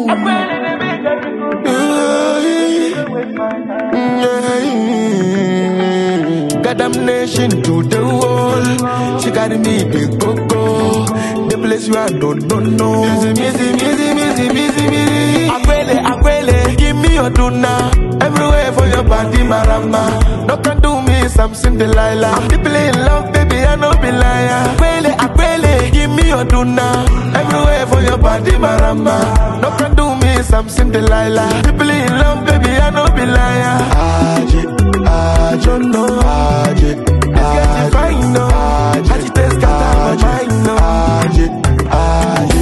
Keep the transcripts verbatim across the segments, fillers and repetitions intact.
Got damnation to the wall. She got me the coco. The place you I don't, don't know. Missy, missy, missy, missy, missy, missy. Akwele, akwele, give me your tuna. Everywhere for your body, marama. No can do me something Delilah. I'm deeply in love, baby, I know be liar. Akwele, akwele, give me your tuna. Everywhere for your body, marama. No can do me something Delilah. Deeply in love, baby, I know be liar. Aje, aje, no, aje, aje, fine, no, aje, aje, taste got my mind, no, aje, aje,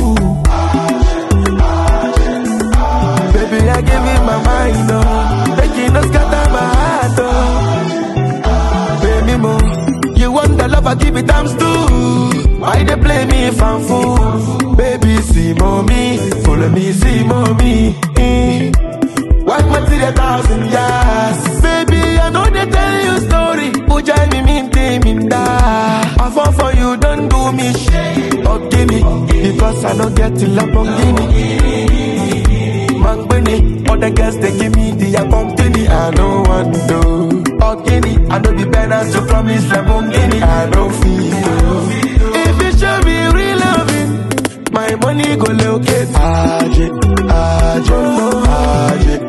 baby, I give you my mind, no, making us scatter my heart, oh, baby, mo, you want the love, I give it times two. Why they play me if I'm fool? Baby, see mommy, follow me, see mommy. One material thousand years. Baby, I know they tell you story. Ujai me minty minda. I fall for you, don't do me shit. Okay me, because I don't get till Lamborghini. Mangbeni, all the girls they give me the company. I don't want to. Okay me, I know the better to promise Lamborghini. I don't feel. If you show me real loving, my money go locate. Aje, aje, no, aje.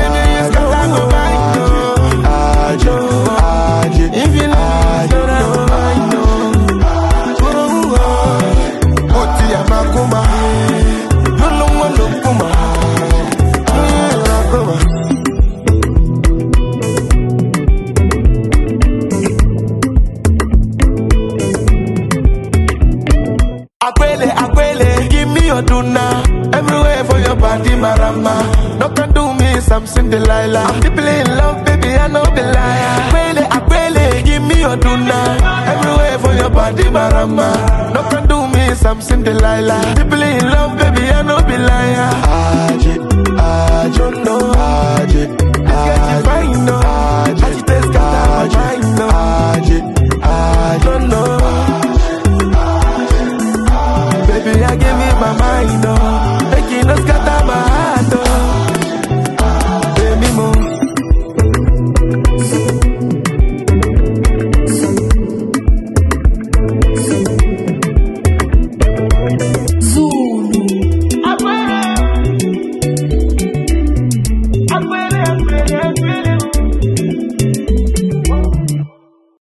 Akwele, akwele, give me your tuna. Everywhere for your body, marama. No can do me something Delilah. I'm deeply in love, baby, I know be liar. Akwele, akwele, give me your tuna. Everywhere for your body, marama. No can do me something Delilah. Deeply in love, baby, I know be liar.